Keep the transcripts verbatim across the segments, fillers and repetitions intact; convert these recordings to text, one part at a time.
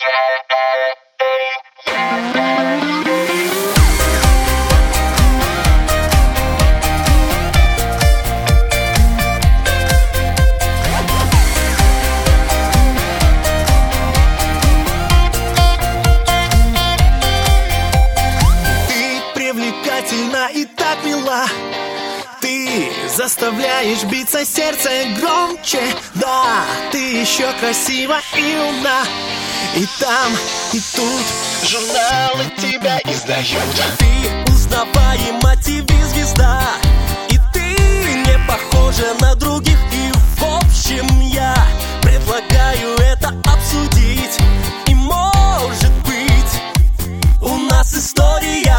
И так мила, ты заставляешь биться сердце громче. Да, ты еще красива и умна. И там, и тут журналы тебя издают. Ты узнаваема, ТВ-звезда. И ты не похожа на других. И в общем я предлагаю это обсудить. И может быть у нас история.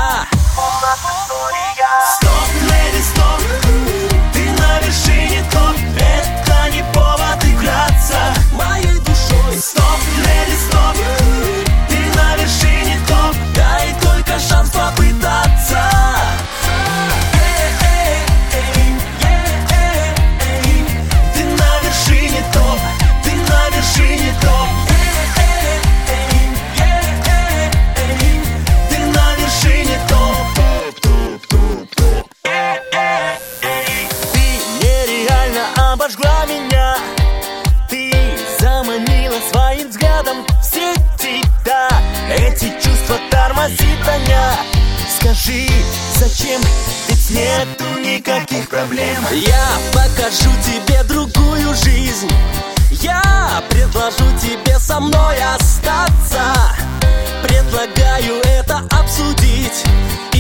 Стоп, леди, стоп, ты на вершине топ. Это не повод играться моей душой. Стоп, леди, стоп, ты на вершине топ. Дай только шанс попытаться. Ты на вершине топ, ты на вершине топ. Ты на вершине топ. Обожгла меня, ты заманила своим взглядом в сети, да. Эти чувства тормозит меня. Скажи, зачем? Ведь нету никаких проблем. Я покажу тебе другую жизнь. Я предложу тебе со мной остаться. Предлагаю это обсудить.